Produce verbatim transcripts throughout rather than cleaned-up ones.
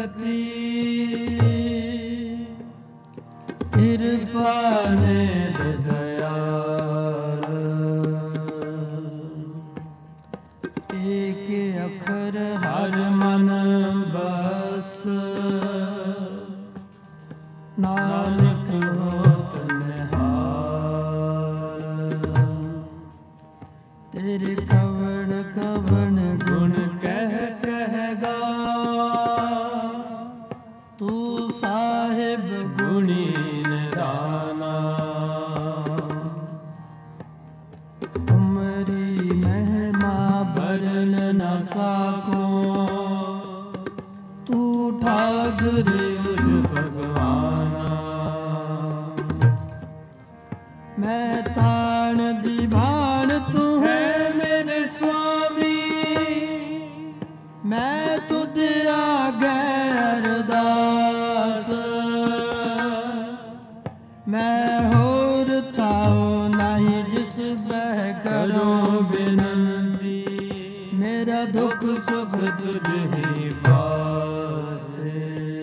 भगति कृपा निध दयाल एक अखर हर मन बस नानक होत निहाल तेरे कवण कवण गुण कह कह गा तू साहिब गुणी निदाना तुमरी महिमा बरन न साको तू ठाकुर भगवाना मैं ताण दीवान तू है मेरे स्वामी मैं तुझ आगे अरदास मैं होर थाओ नहीं जिस बह करो बिनती मेरा दुख सुख तुझे पासे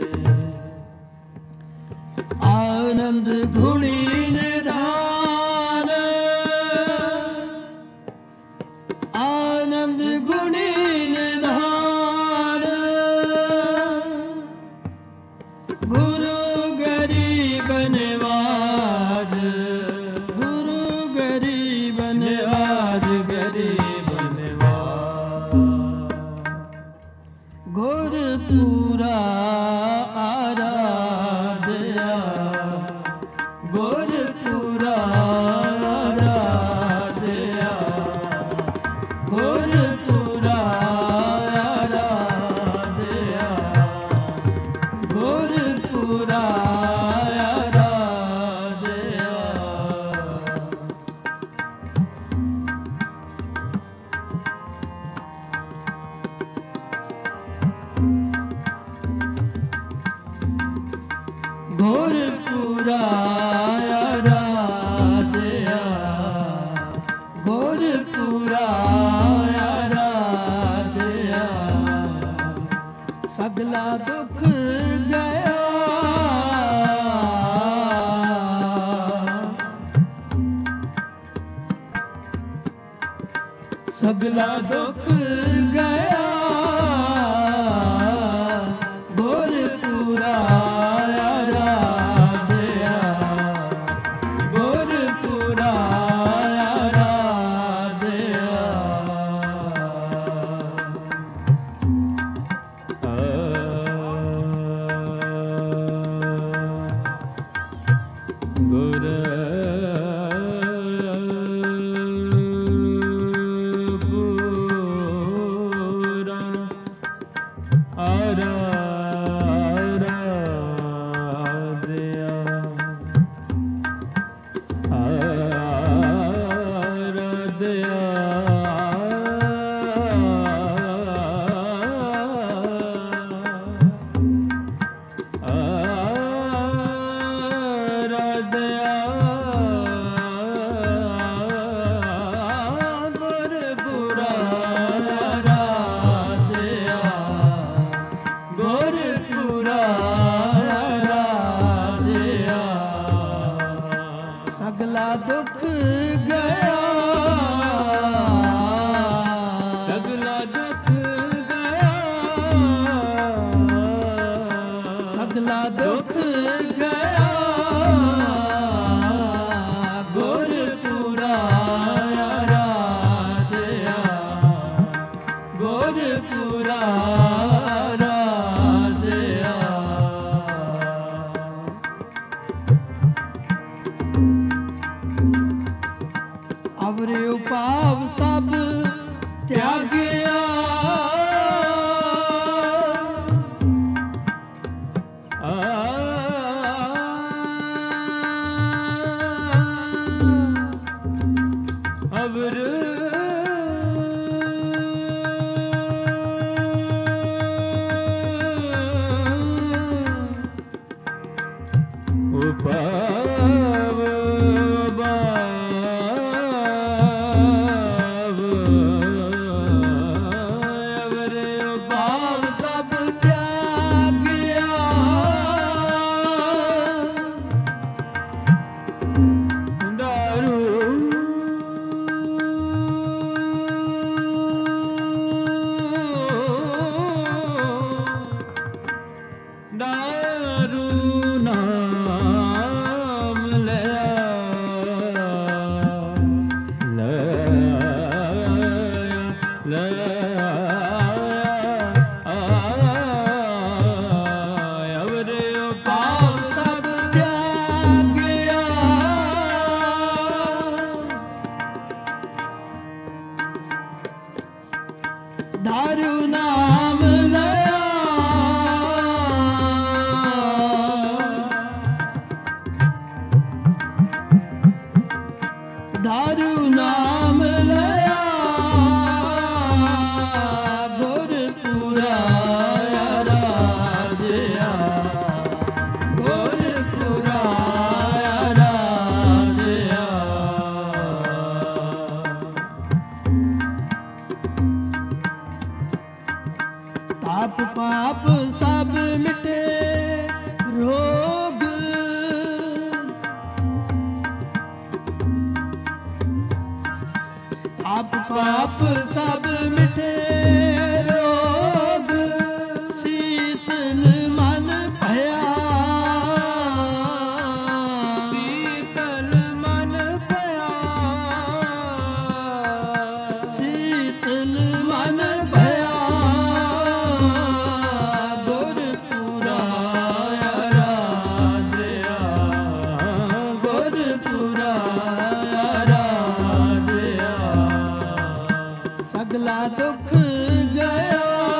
आनंद गुणी निधान आनंद गुणी निधान गुरु गरीब निवाज गुरु गरीब निवाज गरीब निवाज गुर पूरा आराध्या गुर पूरा आराध्या गुर पूरा आराध्या गुर पूरा आराध्या गुर पूरा आराध्या गुर पूरा आराध्या सगला दुख गया सगला दुख गया गुर पूरा आराध्या गुर पूरा आराध्या गुर पूरा आराध्या आराध्या सगला दुख गया सगला दुख गया सगला दुख गया गुर पूरा आराध्या गुर पूरा आराध्या अवरे उपाव सब त्यागया आ ਮਿਟੇ ਰੋਗ, ਆਪ ਪਾਪ ਸਭ ਮਿਟੇ ਰੋਗ, ਸੀਤਲ ਮਨ ਭਇਆ, ਸੀਤਲ ਮਨ ਭਇਆ, ਸੀਤਲ ਮਨ ਭਇਆ, ਗੁਰਪੁਰਾ ਆਰਾਧਿਆ, ਗੁਰਪੁਰਾ ਆਰਾਧਿਆ, ਸਗਲਾ ਦੁੱਖ ਗਿਆ,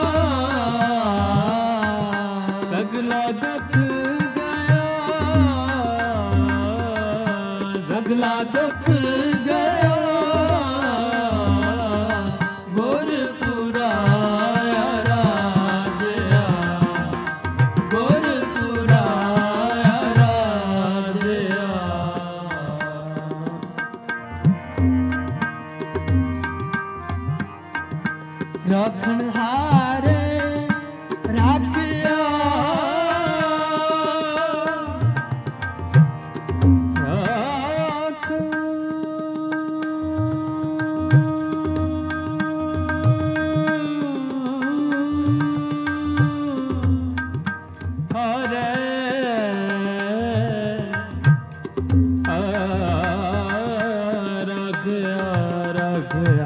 ਸਗਲਾ ਦੁੱਖ ਗਿਆ, ਸਗਲਾ ਦੁੱਖ ਗਿਆ, ਗੁਰਪੁਰਾ ਆਰਾਧਿਆ, ਗੁਰਪੁਰਾ ਆਰਾਧਿਆ। ਰਾਖਣ ਹਾਰੇ ਰਾਖਿਆ, ਰਾਖ ਹਾਰੇ ਰਾਖਿਆ, ਰਾਖਿਆ,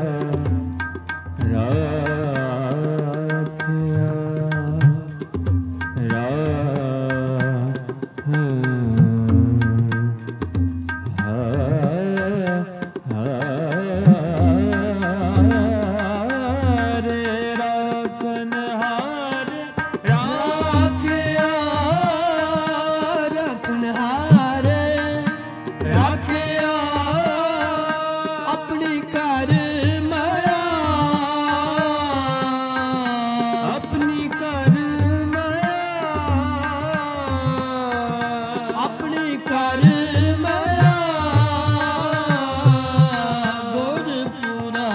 ਆਪਣੀ ਘਰ ਮਾਇਆ, ਆਪਣੀ ਘਰ ਮਾਇਆ, ਆਪਣੀ ਘਰ ਮਾਇਆ, ਗੁਰਪੁਰਾ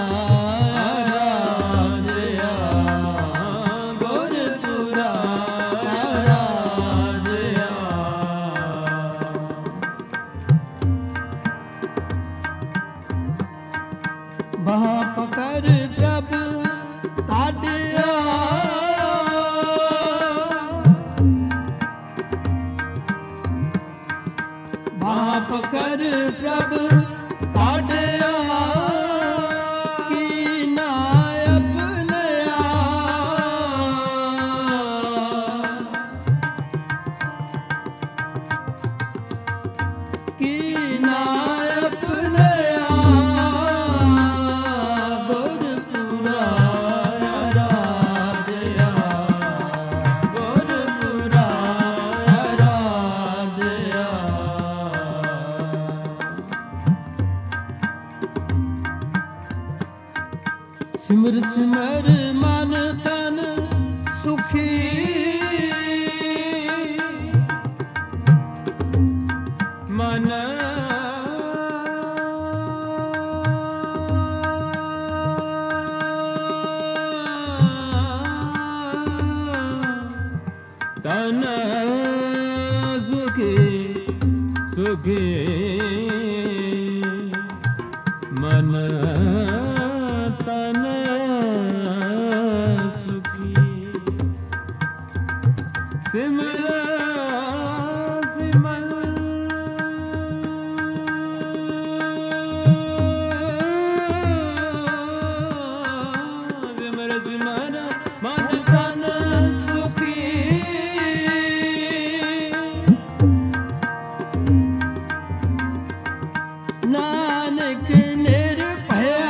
ਆਰਾਧਿਆ, ਗੁਰਪੁਰਾ ਆਰਾਧਿਆ। ਬਾਹ ਪਕੜ ਪ੍ਰਭ ਕਾਢਿਆ, ਬਾਹ ਪਕੜ ਪ੍ਰਭ ਕਾਢਿਆ, ਕੀਨਾ ਅਪਨਿਆ, ਕੀਨਾ ਅਪਨਿਆ, ਗੁਰਪੁਰਾ ਆਰਾਧਿਆ, ਗੁਰਪੁਰਾ ਆਰਾਧਿਆ। ਸਿਮਰ ਸਿਮਰ ਮਨ ਤਨ ਸੁਖੀ, ਮਨ ਤਨ ਸੁਖੀ, ਸੁਖੀ ਮਨ ਤਨ ਸੁਖੀ, ਸਿਮਰ ਸਿਮਰ ਸਿਮਰ ਸਿਮਰ ਮਨ ਤਨ ਸੁਖੀ, ਨਾਨਕ ਨਿਰਭਇਆ,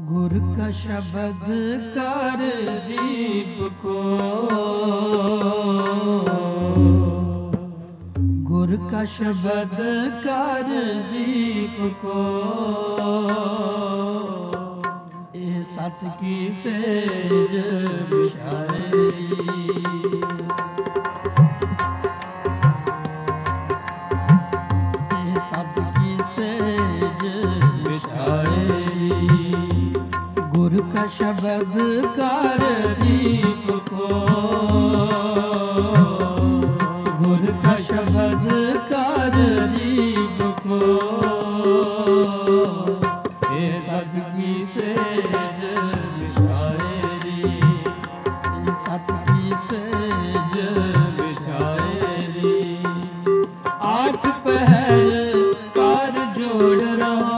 गुर का शब्द कर दीप को, गुर का शब्द कर दीप को, ये सत की सेज बिछाई, ये सत की सेज बिछाई। गुर का शब्द कर दीप को, गुर का शब्द कर दीप को, ये सत की सेज बिछाएरी, ये सत की सेज बिछाएरी। आठ पहर कर जोड़ रहा,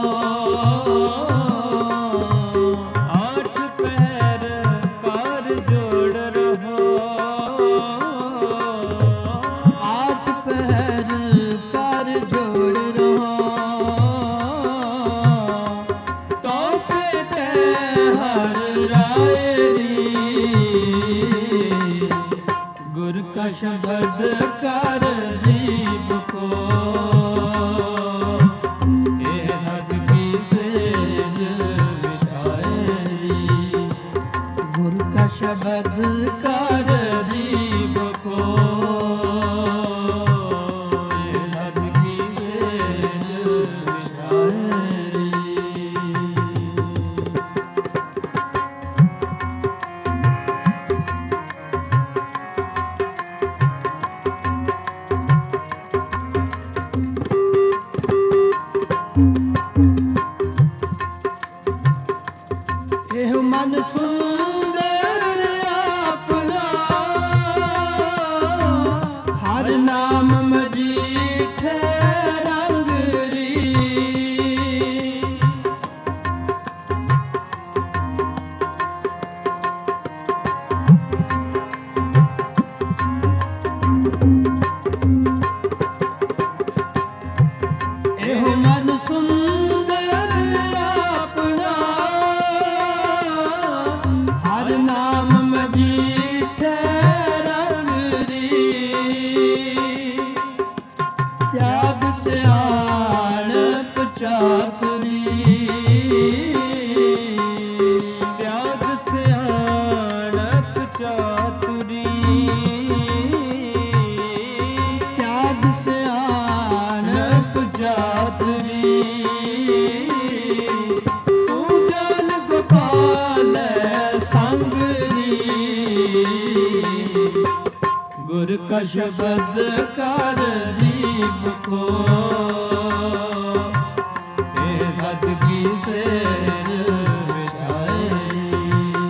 गुर का शब्द कर दीप को, ये सत की सेज बिछाएरी। गुर का शब्द कर दीप को, ये सत की सेज बिछाएरी। एह मन सुंदर अपना, हर नाम मजीठे रंगरी। एह मन सुंदर अपना, हर नाम मजीठे रंगरी। त्याग सियाणप चातुरी, त्याग सियाणप चातुरी, त्याग सियाणप चातुरी। तू जन गोपाल संगरी, गुर का शब्द कर दीप को, ये सत की सेज बिछाई।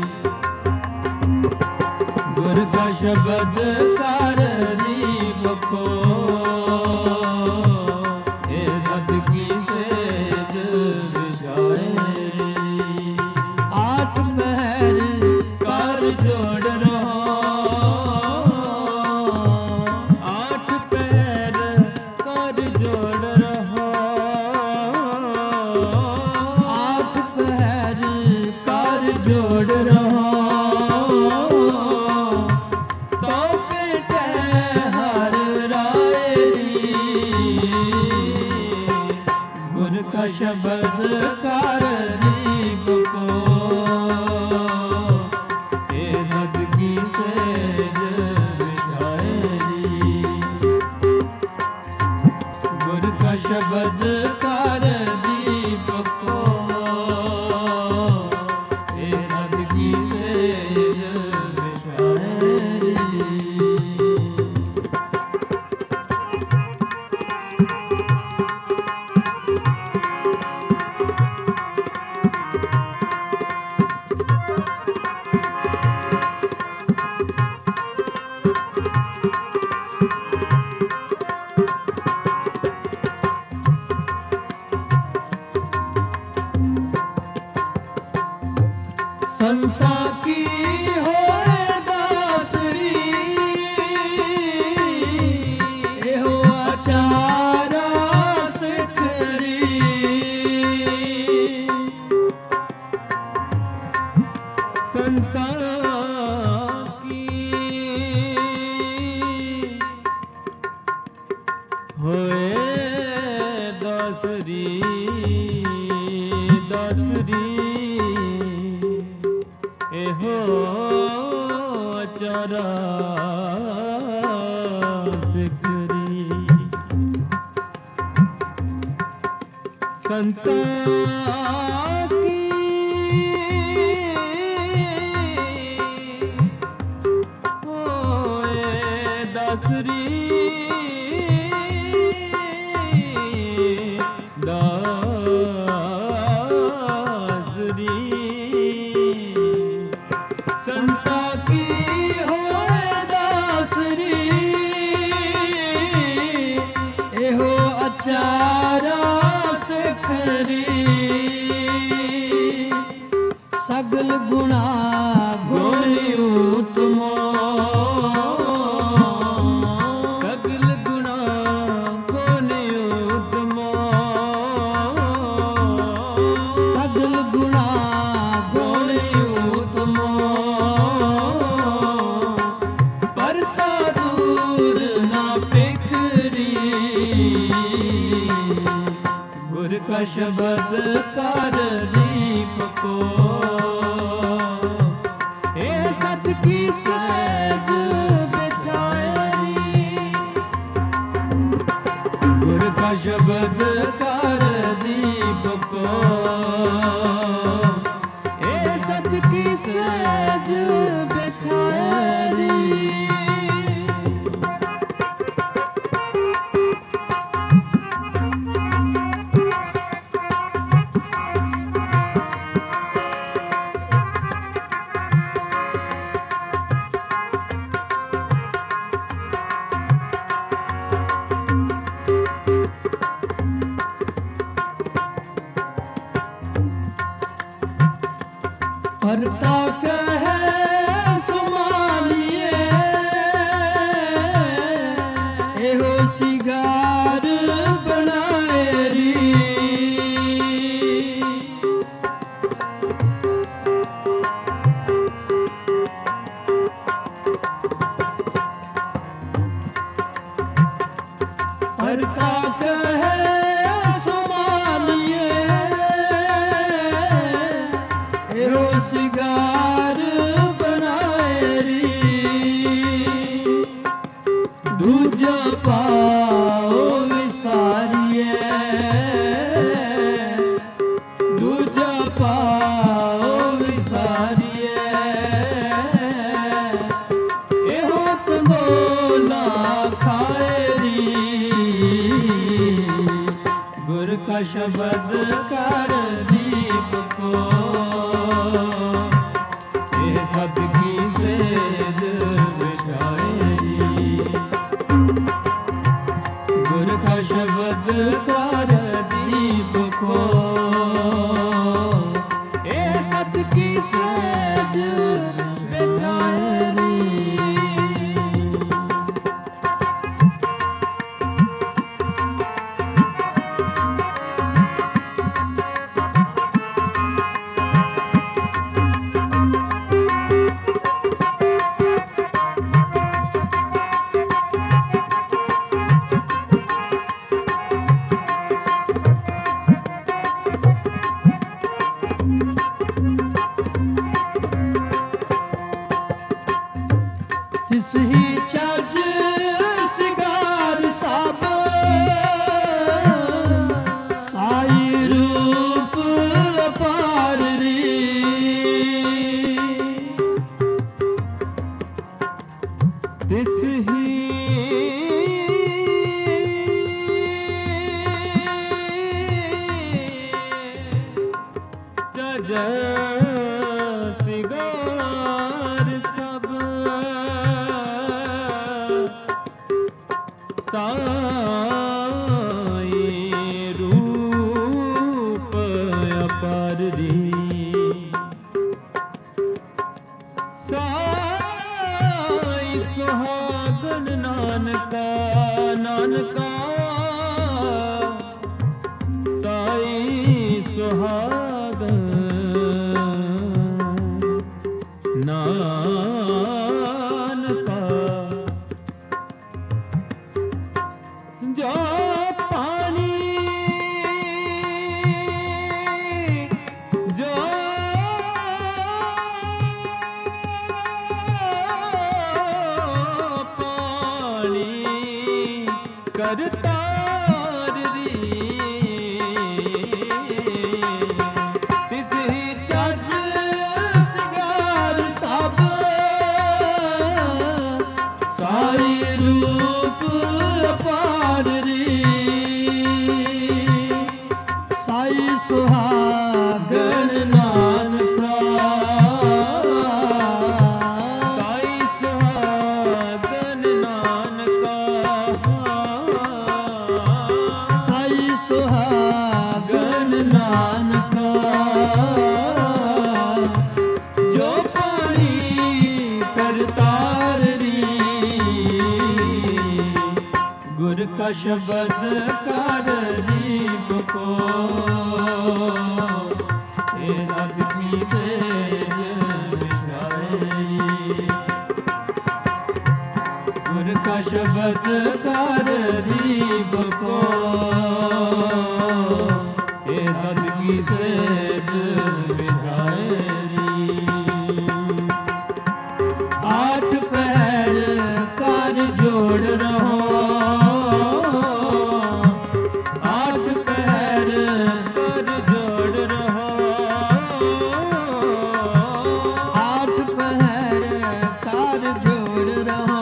गुर का शब्द कर दीप को, ये सत की सेज बिछाई। आठ पहर कर जोड़ रहा, आठ पहर कर जोड़ रहा, आठ पहर कर जोड़ रहा। तो बेटे हर रायरी, गुर का शब्द कर दीप को, ये सत की सेज बिछाएरी। गुर का शब्द कर दीप को, ये सत की सेज बिछाएरी। संता की होए दासरी चारा सिखरी सगल गुणा गुणी उत्तमो सगल गुणा गुणी उत्तमो सगल गुणा गुणी उत्तमो परता दूर ना पिखरी गुर का शब्द कर दीप को ए सत की सहज बिछाई गुर का शब्द कर दीप को ए सत की सहज बिछाई भरता कहे सुमानिए एहो सिगार बनाए री भरता कहे सिगार बनाए री दूजा पाओ विसारिए दूजा पाओ विसारिए एहो तंबोला खाए री गुर का शब्द कर दीप को सत की सेज बिछाई गुर का शब्द कर दीप को ए सत की सेज बिछाई तिस ही चज सिगार सब साई रूप अपार री तिस ही चज सिगार सब साई रूप अपार री साई सुहागन नानका नानका साई सुहागन नानका जो पानी जो पानी करतार री सुहागन नानका जो पानी करतार री गुर का शब्द कर दीप को सदकी से गुर का शब्द कर दीप को सदकी से आठ पैर कर जोड़ रहो आठ पैर कर जोड़ रहो आठ पैर कर जोड़ रहो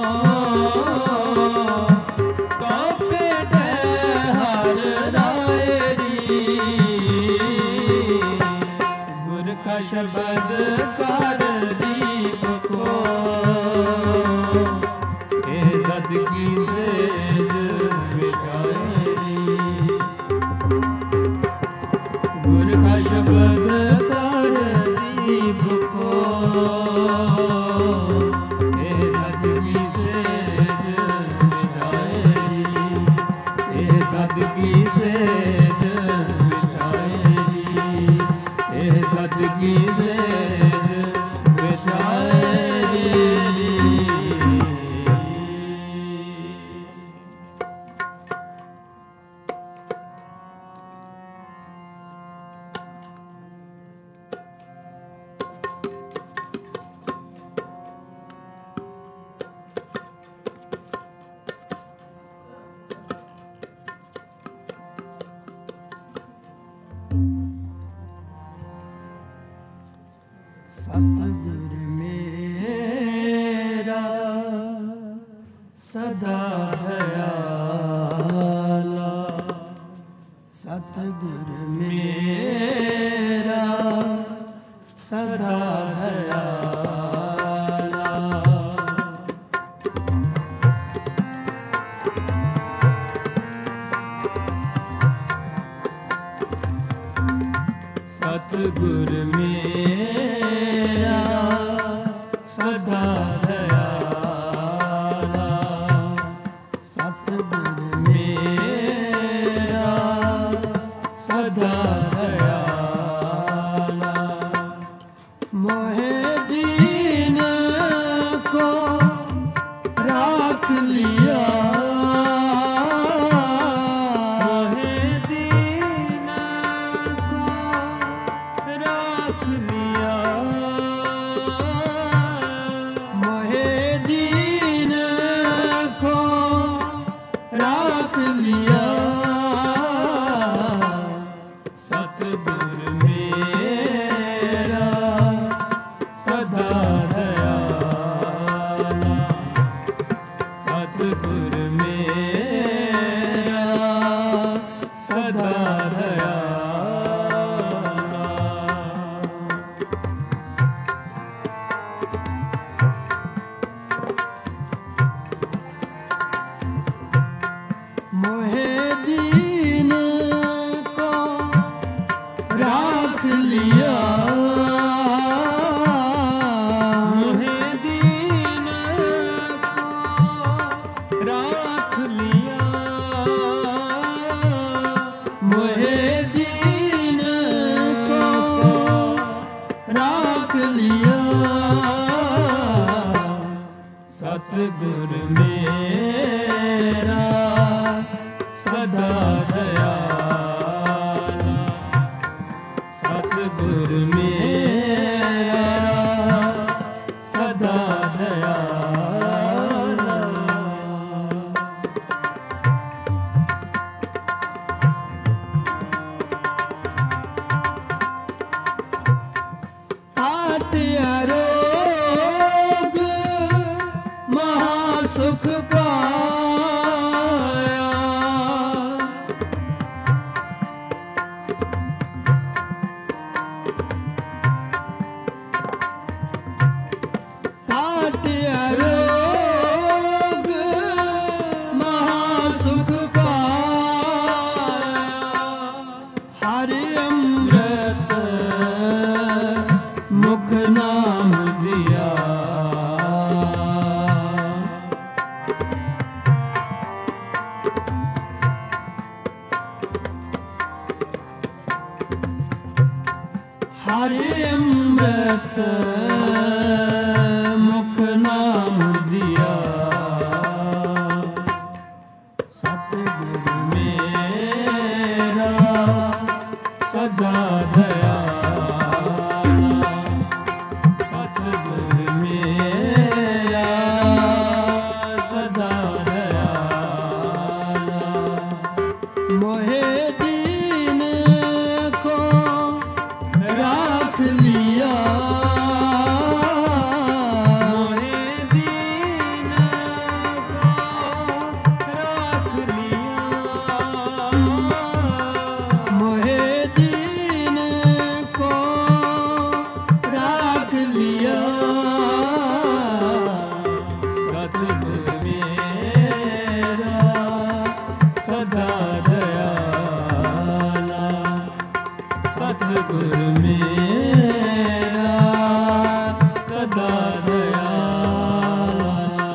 कपे दे हर रायरी गुर का शब्द कर दीप को सदकी से गुर का शब्द कर दीप को सदकी से सदकी से सदकी से सतगुर मेरा सदा दयाला सतगुर मेरा सदा दयाला सतगुर मेरा सदा दयाला सतगुर मेरा सदा दयाला मोहे दीन को राख लिया मोहे दीन को राख लिया मोहे दीन को राख लिया सतगुर मेरा सदा दयाला सतगुर मेरा सदा दयाला मोहे दीन को राख लिया मोहे दीन को राख लिया मोहे हरि अमृत मुख नाम दिया सतगुरु मेरा सदा दयाला सतगुरु मेरा सदा दयाला मोहे दीन को राख लिया मोहे दीन को राख लिया मोहे दीन को राख लिया सतगुरु मेरा सदा दयाला सतगुरु मेरा सदा दयाला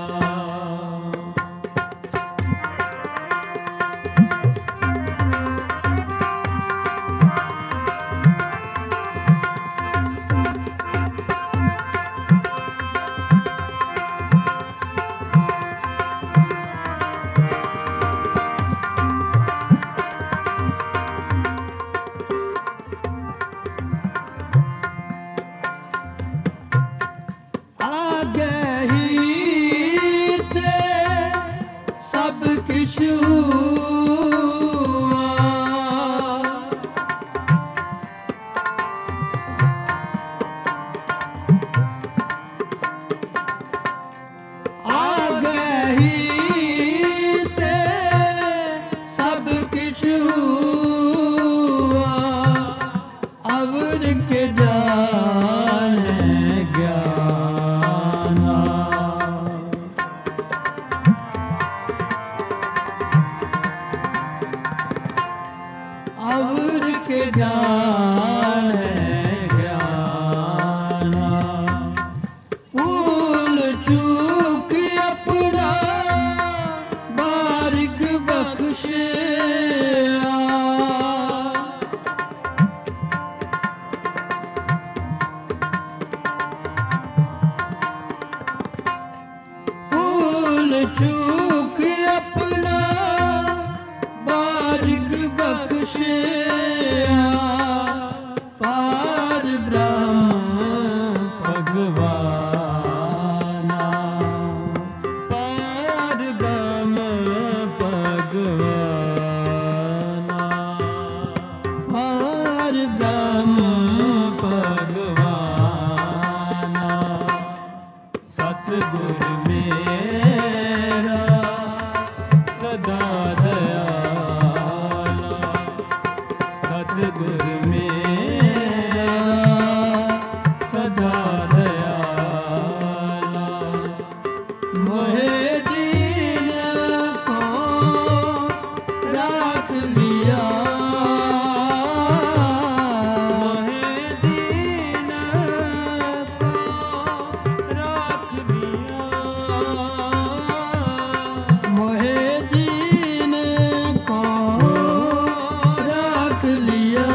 आगे ही ते सब किछ हुआ आगे ही ते सब किछ हुआ अवर के जाने ज्ञाना अवर के जाने ज्ञाना भूल चूक अपना बारिक बख्शे भूल चूक अपना बारिक बख्शे पार ब्रह्म भगवाना पार ब्रह्म भगवाना पार ब्रह्म भगवाना सतगुरु मेरा सदा दयाला सतगुरु मेरा सदा दयाला मोहे दीन को राख लिया मोहे दीन को राख लिया मोहे दीन को राख लिया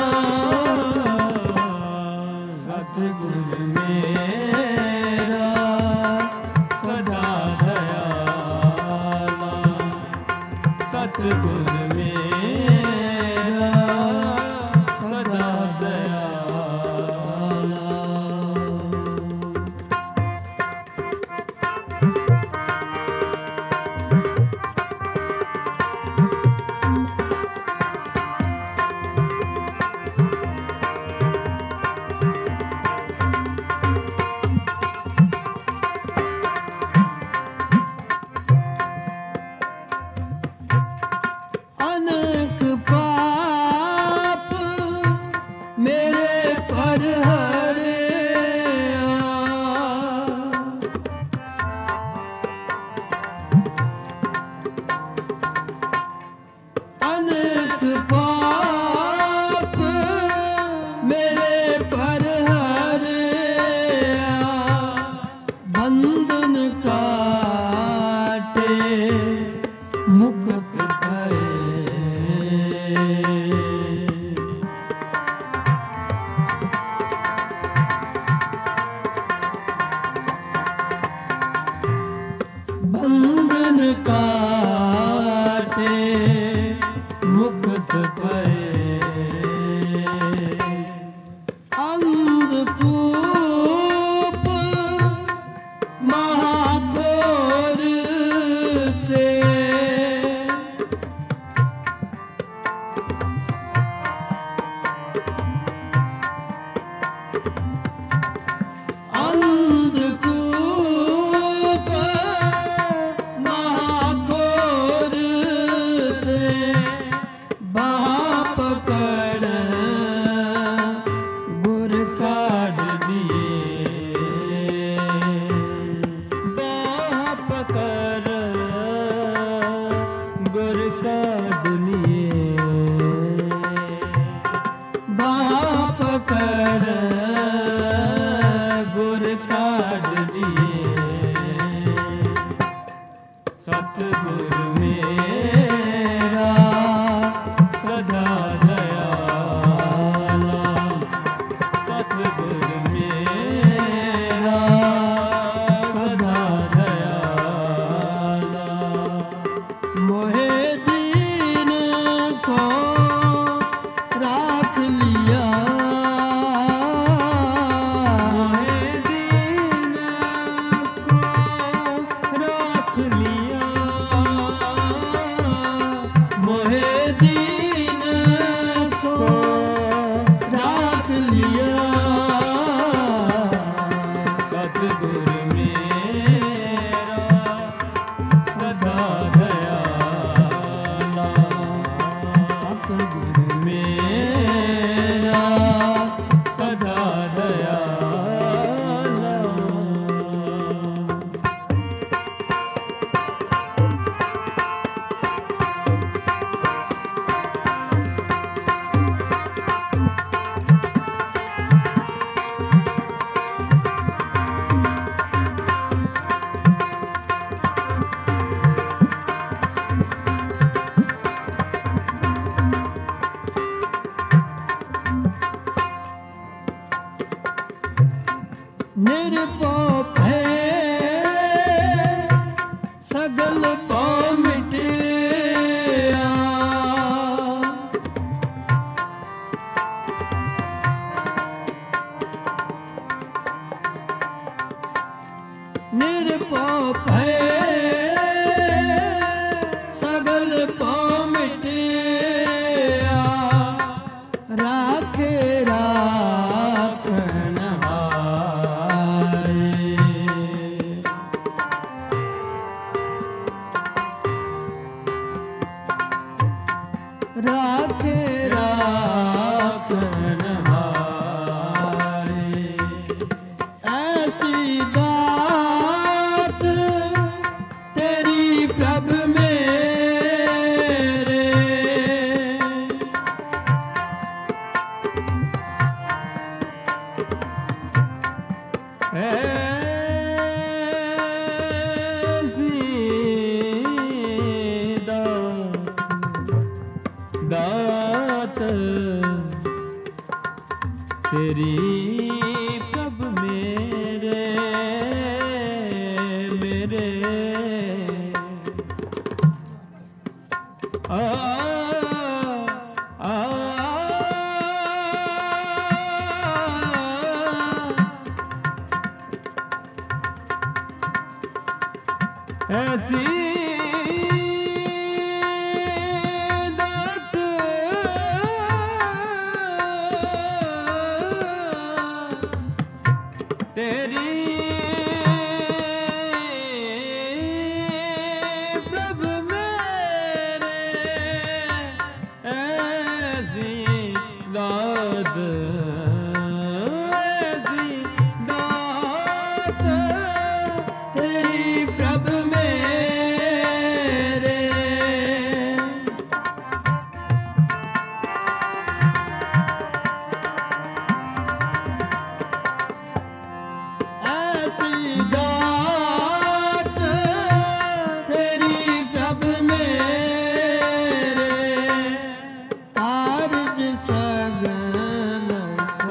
सतगुरु मेरा सदा दयाला सतगुरु मेरा सदा दयाला अनेक पाप मेरे पर हरे अनेक पाप मेरे पर हरे बंधन काटे मुक्त भये पकड़ गुर काढ़ लिए, बाह पकड़ गुर काढ़ लिए, बाह पकड़ गुर काढ़ लिए। सतगुर मेरा सदा दयाला, सतगुर मेरा सदा दयाला। मोहे दीन को राख लिया, मोहे दीन को राख लिया, मोहे दीन को राख लिया। सतगुर मेरा सदा दयाला, सतगुर मेरा सदा दयाला। निरपो भय सगल पाँव मिटिया, निरपो भय सगल पाँव मिटिया। राखे राखन राखे राखन हारे। ऐसी दात तेरी प्रभ मेरे, ऐसी दात तेरी प्रभ मेरे, मेरे आ आ ऐसी दात तेरी प्रभ मेरे, ऐसी दात ऐसी दात तेरी प्रभ मेरे। ऐसी दात तेरी प्रभ मेरे, कारज सगल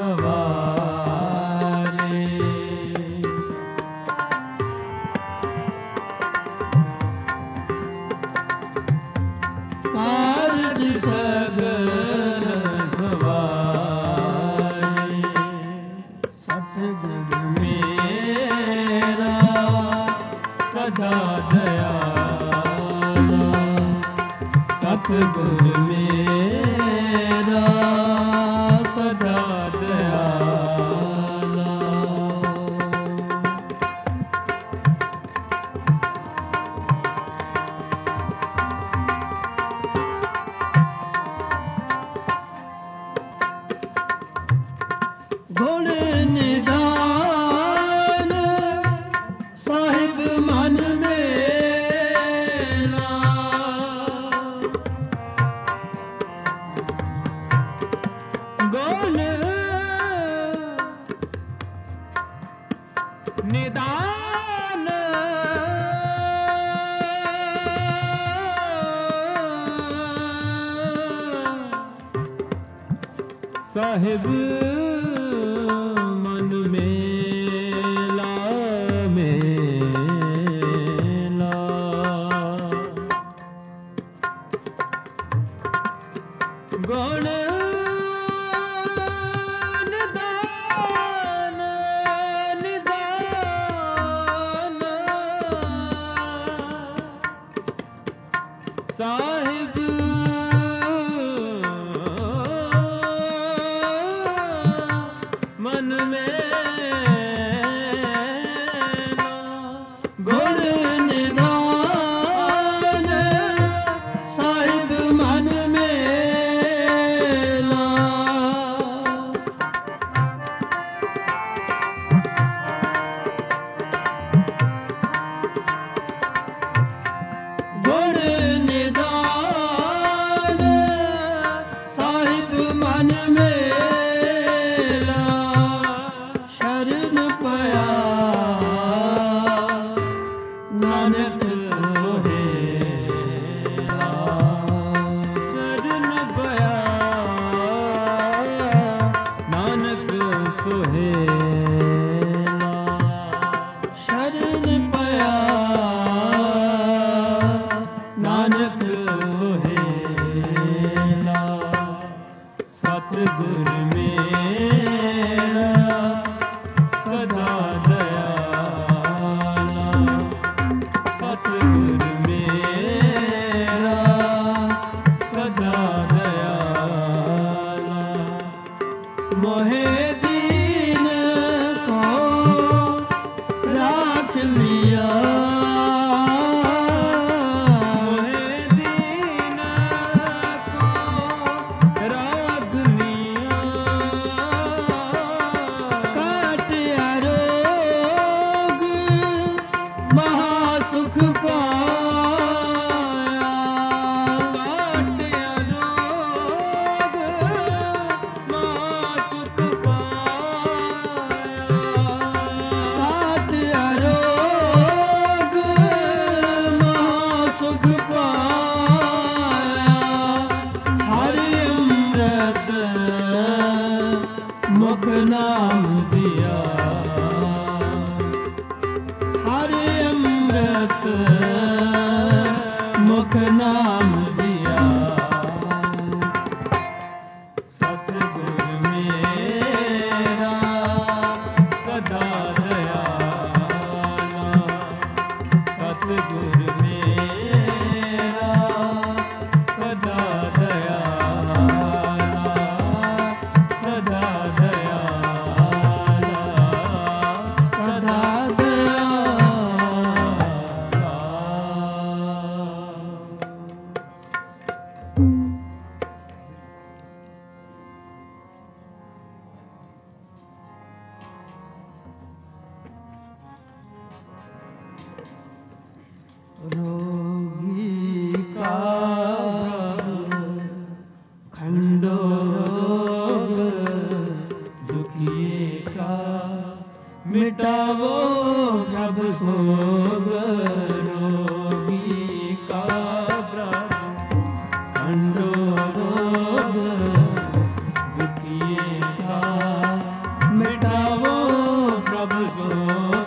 साहिब मन मेला मेला गुण निदान निदान साहिब मन मेला गुण निदान साहिब मन मेला गुण निदान साहिब मन मेला शरण पया नानक सोहेला शरण पया नानक सोहेला शरण पया नानक सोहेला सतगुर मेरा सदा दयाला सतगुर मेरा सदा दयाला मोहे दीन को राख लिया मोहे दीन को राख लिया काटिया रोग महासुख पाया काटिया रोग महासुख पाया काटिया रोग महासुख पाया हरि अमृत मुख नाम दिया हरि अमृत मुख नाम दिया सतगुर मेरा सदा दयाला सतगुर मेरा सदा दयाला सदा दयाला सदा दयाला रोगी का खंडो रोग दुखिए का मिटावो प्रभु सोग रोगी का प्रभु खंडो रोग दुखिए का मिटावो प्रभु सोग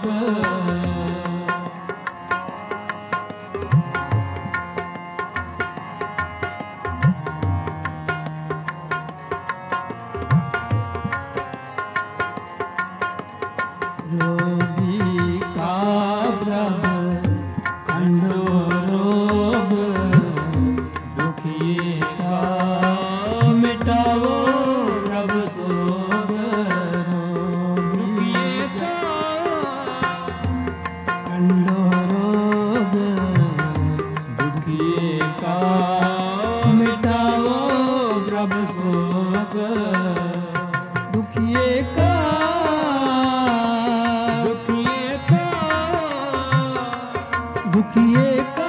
रोगी का प्रभु खंडो रोग दुखिए का मिटावो प्रभु सोग दुखिए का खंडो रोग दुखिए का मिटावो प्रभु सोग दुखिए का दुखिए का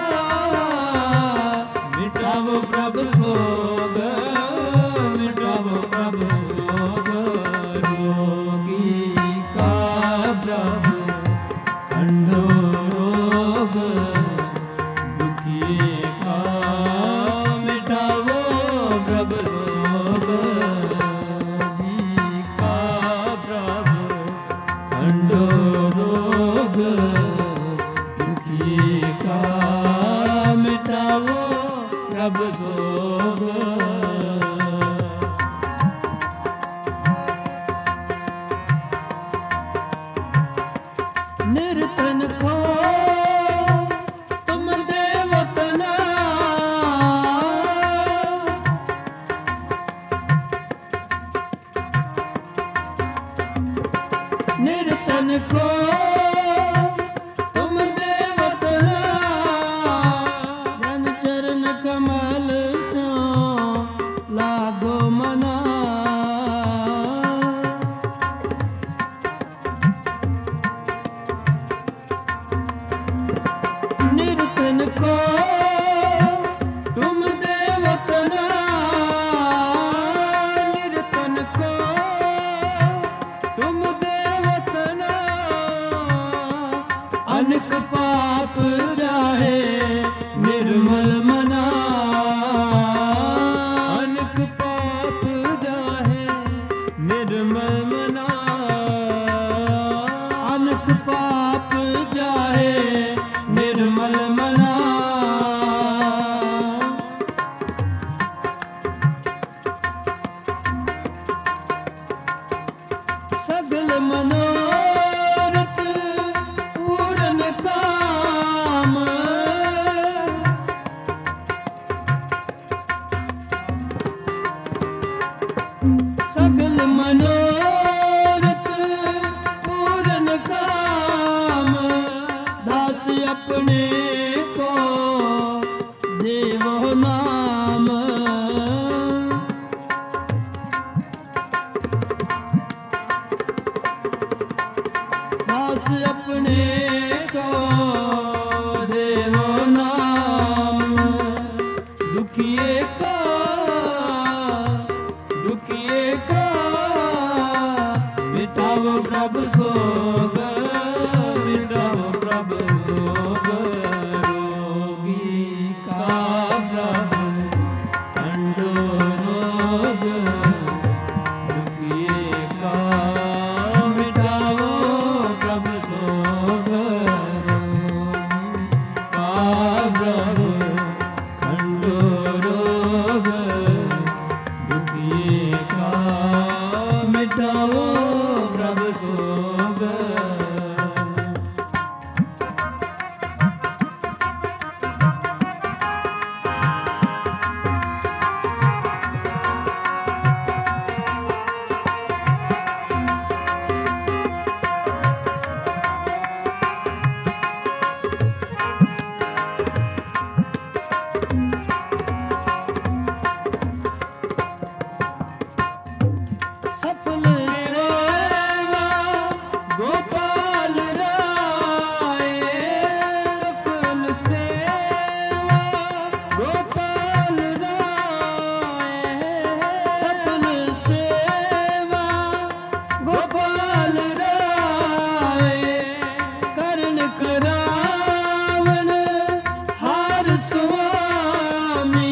मिटावो प्रभु सोग मिटावो प्रभु सोग रोगी का प्रभु खंडो रोग दुखिए का मिटावो प्रभु सोग को तुम देवत जन चरण कमल सो लागो मना। निर्तन को तुम देवत निर्तन को तुम देवत अनक पाप जाहे निर्मल मना। अनक पाप जाहे निर्मल मना। अनक पाप जाहे निर्मल मना। सगल मनोरथ पूरन काम। सगल मनोरथ पूरन काम। दास अपने को देवो नाम। दास अपने को देवो नाम। दुखिए का दुखिए का मिटाओ प्रभु सोग। मिटाओ प्रभु सोग। रोगी का प्रभु अंडो रोग। दुखिए का मिटाओ प्रभु सोग। का प्रभु अंडो रोग। दुखिए का मिटाओ प्रभु सोग। सफल सेवा गोपाल राय। सफल सेवा गोपाल राय। सफल सेवा गोपाल राय। करण करावन हार स्वामी।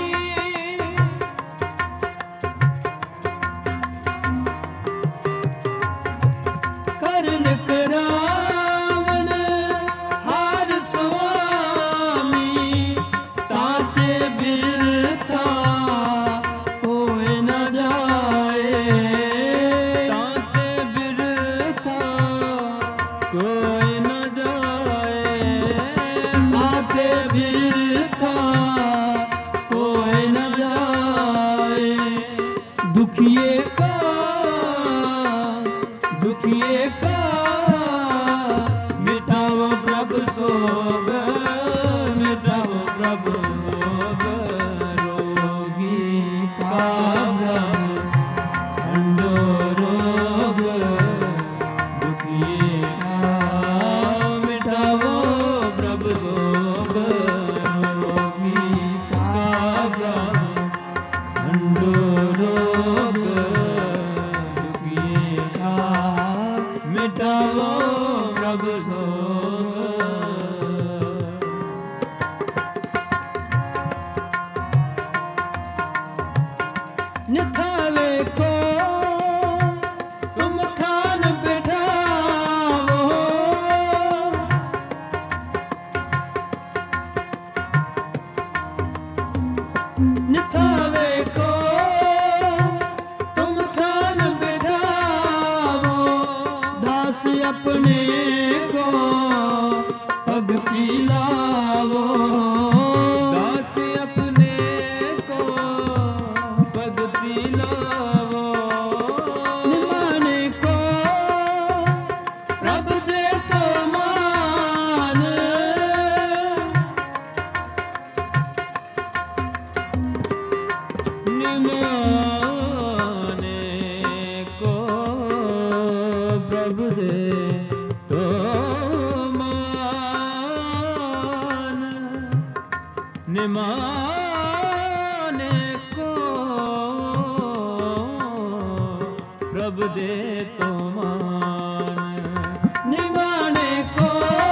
करण करावन हार स्वामी। ताते बिरथा कोई न जाए। ताते बिरथा कोई न जाए। ताते बिरथा कोई न जाए। दुखिए का दुखिए का मिटाओ प्रभु सोग। मिटाओ प्रभु सोग। रोगी का प्रभु अंडो रोग। दुखिए का मिटाओ प्रभु सोग। रोगी का प्रभु अंडो रोग। दुखिए का मिटाओ प्रभु सोग। निठावे को तुम थान बिठाओ। निठावे को तुम थान बिठाओ। दास अपने को भक्ति लावो। दास अपने को भक्ति लावो। निमाने को ਪ੍ਰਭ ਦੇ ਤੋ ਮਾਨ। ਨਿਮਾਣੇ ਕੋ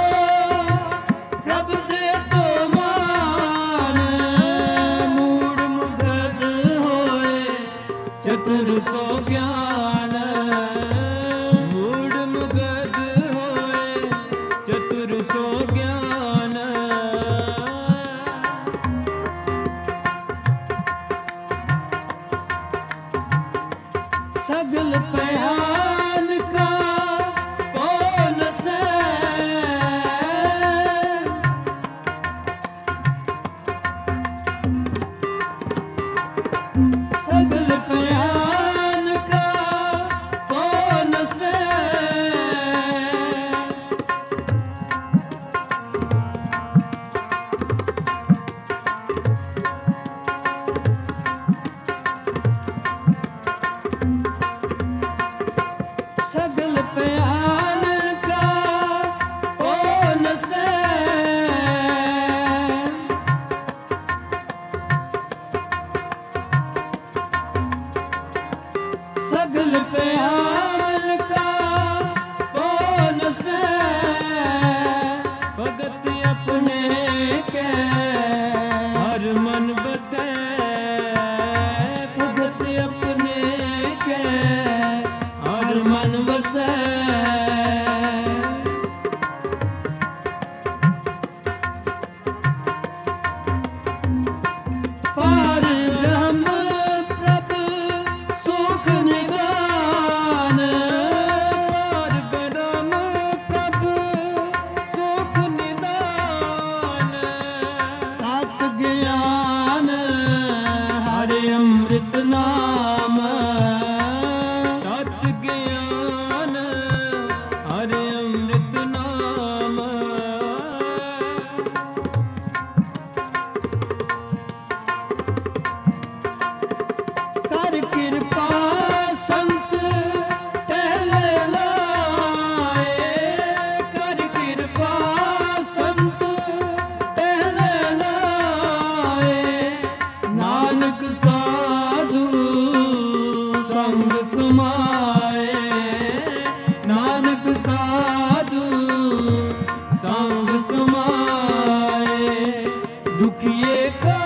ਪ੍ਰਭ ਦੇ ਤੋ ਮਾਨ। ਮੂੜ ਮੁਗਧ ਹੋਏ ਚਤੁਰ ਸੋ ਗਿਆਨ। ਮੂੜ ਮੁਗਧ ਹੋਏ ਚਤੁਰ ਸੋ ਗਿਆਨ। ਸਗਲ ਭਿਆਨ ਕਾ ਕੋ ਨਸੈ। ਸਗਲ ਭਿਆਨ ਕਾ ਕੋ ਨਸੈ। ਸਗਲ ਭਿਆਨ ਕਾ ਕੋ ਨਸੈ। ਸਗਲ ਭਿਆਨ ਕਾ ਕੋ ਨਸੈ। ਭਗਤ ਆਪਣੇ ਕੈ ਹਰ ਮਨ ਬਸੈ। ਭਗਤ ਆਪਣੇ ਕੈ ਹਰ ਮਨ ਵਸੈ। ਪਾਰ ਬ੍ਰਹਮ ਪ੍ਰਭ ਸੁਖ ਨਿਦਾਨ। ਪਾਰ ਬ੍ਰਹਮ ਪ੍ਰਭ ਸੁਖ ਨਿਦਾਨ। ਤਤ ਗਿਆਨ ਹਰਿ ਅੰਮ੍ਰਿਤ ਨਾਮ। ਤਤ ਗਿਆਨ ਹਰਿ ਅੰਮ੍ਰਿਤ ਨਾਮ। ਕਰ ਕਿਰਪਾ ਸੰਤ ਟਹਿਲ ਲਾਏ। ਕਰ ਕਿਰਪਾ ਸੰਤ ਟਹਿਲ ਲਾਏ। ਨਾਨਕ ਸਾਧੂ ਸੰਗ ਸਮਾਏ। ਨਾਨਕ ਸਾਧੂ ਸੰਗ ਸਮਾਏ। ਦੁਖੀਏ ਕਾ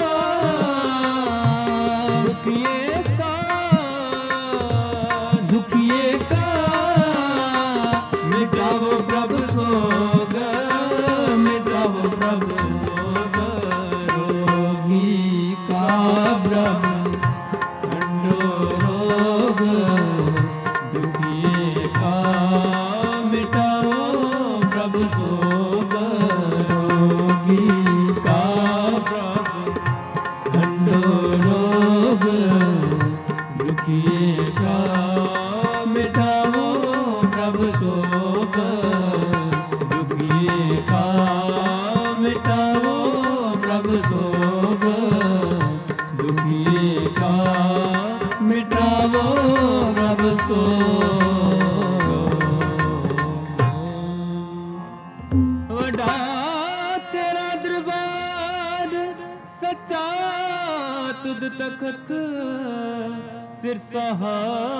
ਦੁਖੀਏ ਕਾ ਦੁਖੀਏ ਕਾ ਮਿਟਾਵੋ ਪ੍ਰਭ ਸੋਗ। ਮਿਟਾਵੋ ਪ੍ਰਭ ਸੋਗ। ਰੋਗੀ ਕਾ ਬ੍ਰਹਮ ਖੰਡੋ ਰੋਗ। ਦੁਖੀਏ ਕਾ ਮਿਟਾਵੋ ਪ੍ਰਭ ਸੋਗ। ਰੋਗੀ ਕਾ ਪ੍ਰਭ ਖੰਡੋ ਰੋਗ। ਦੁਖੀਏ ਕਾ ਮਿਟਾਵੋ ਪ੍ਰਭ ਸੋਗ। ਦੁਖੀਏ ਕਾ ਮਿਟਾਵੋ ਪ੍ਰਭ ਸੋਗ। ਦੁਖੀਏ ਕਾ ਮਿਟਾਵੋ ਪ੍ਰਭ ਸੋਗ। ਵੱਡਾ ਤੇਰਾ ਦਰਬਾਰ ਸੱਚਾ ਤੁਧ ਤਖਤ। ਸਿਰਸਾ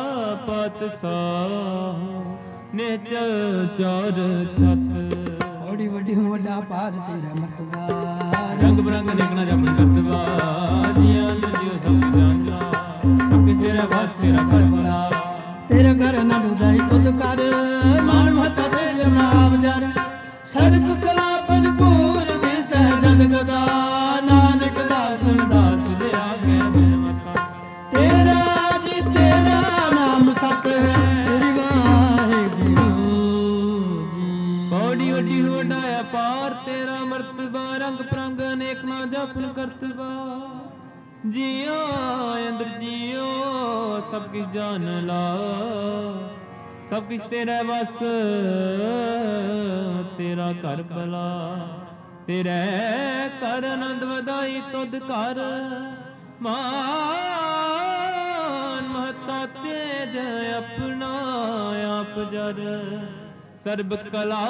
ਪਾਤਸ਼ਾਹ ਨਿਹਚਲ ਚਾਰ ਛਤ। ਬੜੀ ਵੱਡੀ ਵੱਡਾ ਪਾਰ ਤੇਰਾ ਮਰਤਬਾ। ਰੰਗ ਬਰੰਗ ਦੇਖਣਾ ਜਪਨ ਕਰਤਵਾ। ਜੀਆਂ ਜਿਉ ਸਭ ਜਾਣਾ ਸਭ ਕਿਛ ਤੇਰਾ ਵਾਸ ਤੇਰਾ ਕਰ ਬਲਾ। ਤੇਰਾ ਘਰ ਨਾ ਦੁਦਾਈ ਤੁਧ ਕਰ। ਮਾਨ ਮਹਤਾ ਤੇ ਜਨਾਬ ਜਰ। ਸਰਬ ਕਲਾ ਭਰਪੂਰ ਦਿਸੈ ਜਨ ਗਦਾ। ਨਾਨਕ ਦਾਸਨ ਦਾਸ ਤੁਝੇ ਆਗੇ ਮੈਂ ਮਤਾ। ਤੇਰਾ ਜੀ ਤੇਰਾ ਨਾਮ ਸਤ ਹੈ। ਸ੍ਰੀ ਵਾਹਿਗੁਰੂ ਜੀ। ਬੜੀ ਵੱਡੀ ਵੱਡਾ ਅਪਾਰ ਤੇਰਾ ਮਰਤਬਾ। ਰੰਗ ਪ੍ਰੰਗ ਅਨੇਕ ਨਾ ਜਪਨ ਕਰਤਬਾ। ਜਿਉ ਅੰਦਰ ਜਿਉ ਸਭ ਕਿਛ ਜਾਣ ਲਾ। ਸਭ ਕਿਛ ਤੇਰਾ ਵਸ ਤੇਰਾ ਘਰ ਭਲਾ। ਤੇਰੇ ਕਰ ਆਨੰਦ ਵਧਾਈ ਤੁਧ ਘਰ। ਮਾਨ ਮਹਤਾ ਤੇਜ ਆਪਣਾ ਆਪ ਜਰ। ਸਰਬ ਕਲਾ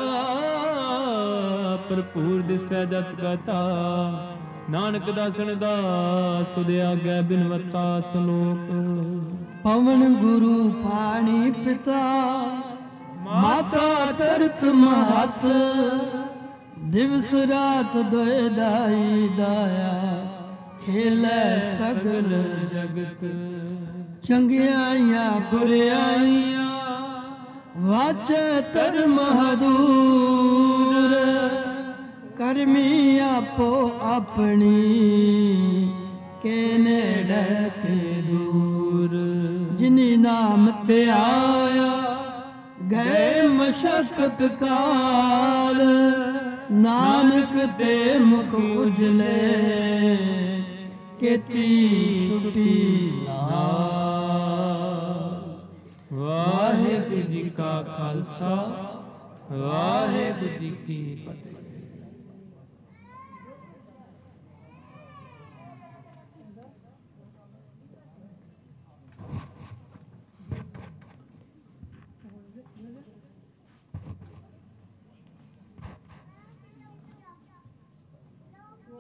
ਭਰਪੂਰ ਦਿਸੈ ਜਤ ਗਤਾ। ਨਾਨਕ ਦਾਸਨ ਦਾਸ ਤੁਧ ਆਗੈ ਬਿਨਵਤਾ ਸਲੋਕ। ਪਵਨ ਗੁਰੂ ਪਾਣੀ ਪਿਤਾ ਮਾਤਾ ਧਰਤ ਮਹਤ ਦਿਵਸ ਰਾਤ ਦੋਇ ਦਾਈ ਦਾਇਆ ਖੇਲੇ ਸਗਲ ਜਗਤ ਚੰਗਿਆਈਆਂ ਬੁਰਿਆਈਆਂ ਵਾਚੈ ਧਰਮ ਹਦੂਰ ਕਰਮੀ ਆਪੋ ਆਪਣੀ ਕੇ ਨੇੜੇ ਕੇ ਦੂਰ ਜਿਨੀ ਨਾਮ ਤੇ ਆਇਆ ਗਏ ਮਸ਼ਕਤ ਕਾਲ ਨਾਨਕ ਤੇ ਮੁਖ ਉਜਲੇ ਕੀਤੀ ਛੁਟੀ ਨਾਲ। ਵਾਹਿਗੁਰੂ ਜੀ ਕਾ ਖਾਲਸਾ ਵਾਹਿਗੁਰੂ ਜੀ ਕੀ ਫਤਿਹ।